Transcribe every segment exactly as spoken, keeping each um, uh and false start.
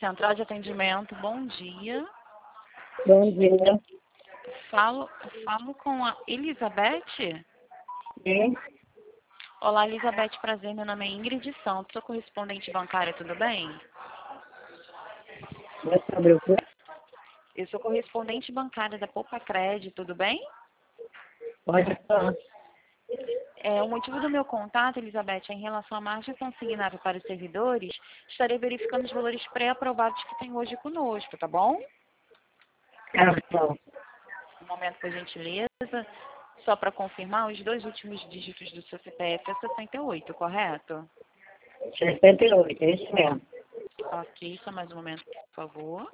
Central de Atendimento, bom dia. Bom dia. Falo, falo com a Elizabeth? Sim. Olá, Elizabeth, prazer. Meu nome é Ingrid Santos, sou correspondente bancária, tudo bem? É sobre o quê? Eu sou correspondente bancária da Poupa Crédito, tudo bem? Pode falar. É, o motivo do meu contato, Elizabeth, é em relação à margem consignável para os servidores. Estarei verificando os valores pré-aprovados que tem hoje conosco, tá bom? Cartão. Um momento, por gentileza. Só para confirmar, os dois últimos dígitos do seu C P F é sessenta e oito, correto? sessenta e oito, é isso mesmo. Ok, só mais um momento, por favor.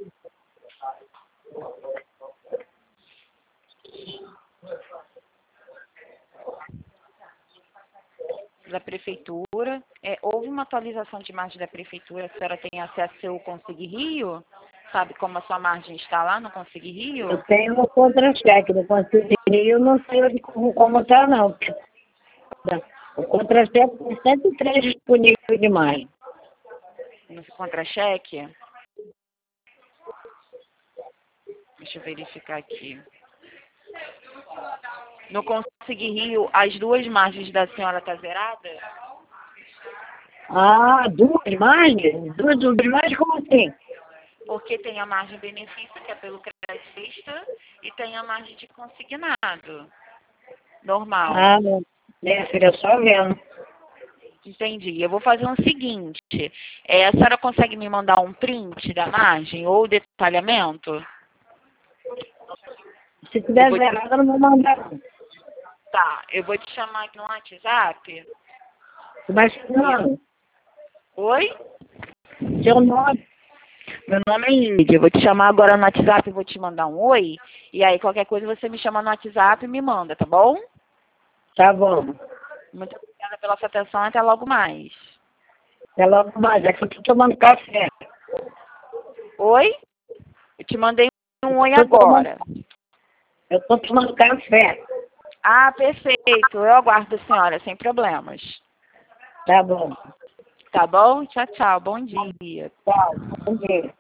Da prefeitura. É, houve uma atualização de margem da prefeitura. A senhora tem acesso ao Consig Rio? Sabe como a sua margem está lá no Consig Rio? Eu tenho um contra-cheque do Conselho, eu não sei onde- como, como tá, não. O contra-cheque tem cento e três disponível demais. No contra-cheque? Deixa eu verificar aqui. No Consig Rio, as duas margens da senhora estão zeradas? Ah, duas margens? Duas, duas margens, como assim? Porque tem a margem benefício, que é pelo crédito, e tem a margem de consignado. Normal. Ah, não. Minha filha, só vendo. Entendi. Eu vou fazer o seguinte. É, a senhora consegue me mandar um print da margem ou detalhamento? Se Eu tiver vou te- zerado, eu não vou mandar, não. Tá, eu vou te chamar aqui no WhatsApp. Mas, não, Oi? seu nome. Meu nome é Ingrid. Eu vou te chamar agora no WhatsApp e vou te mandar um oi. E aí, qualquer coisa, você me chama no WhatsApp e me manda, tá bom? Tá bom. Muito obrigada pela sua atenção. Até logo mais. Até logo mais. É que eu tô tomando café. Oi? Eu te mandei um oi Tô tomando, agora. eu tô tomando café. Ah, perfeito. Eu aguardo a senhora, sem problemas. Tá bom. Tá bom? Tchau, tchau. Bom dia. Tchau. Bom dia.